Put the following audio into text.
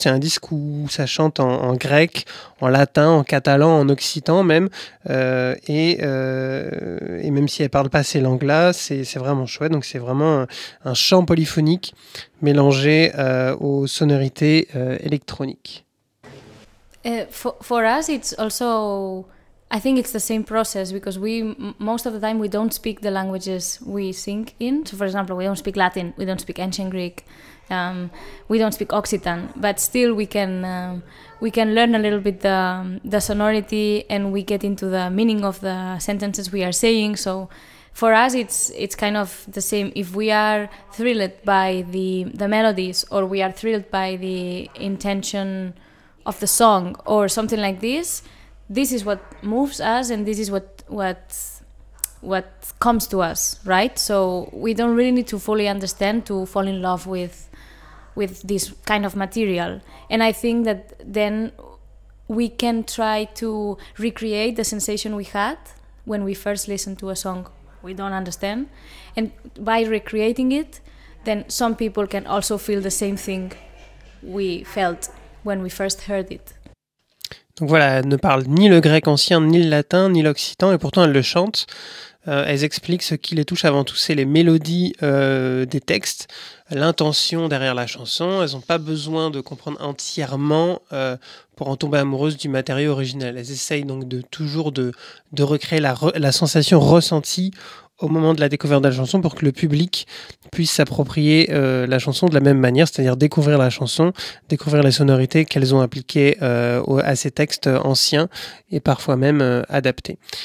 C'est un disque où ça chante en grec, en latin, en catalan, en occitan même. Et même si elle parle pas ces langues-là, c'est vraiment chouette. Donc c'est vraiment un chant polyphonique mélangé aux sonorités électroniques. For us, it's also, I think it's the same process because most of the time we don't speak the languages we sing in. So, for example, we don't speak Latin, we don't speak Ancient Greek, we don't speak Occitan, but still we can learn a little bit the sonority, and we get into the meaning of the sentences we are saying. So, for us, it's kind of the same. If we are thrilled by the melodies, or we are thrilled by the intention of the song or something like this is what moves us, and this is what comes to us, right? So we don't really need to fully understand to fall in love with this kind of material. And I think that then we can try to recreate the sensation we had when we first listened to a song we don't understand, and by recreating it, then some people can also feel the same thing we felt when we first heard it. Donc voilà, elle ne parle ni le grec ancien, ni le latin, ni l'occitan, et pourtant elle le chante. Elles expliquent ce qui les touche avant tout, c'est les mélodies des textes, l'intention derrière la chanson. Elles n'ont pas besoin de comprendre entièrement pour en tomber amoureuses du matériau original. Elles essayent donc toujours de recréer la sensation ressentie au moment de la découverte de la chanson pour que le public puisse s'approprier la chanson de la même manière, c'est-à-dire découvrir la chanson, découvrir les sonorités qu'elles ont appliquées à ces textes anciens et parfois même adaptés.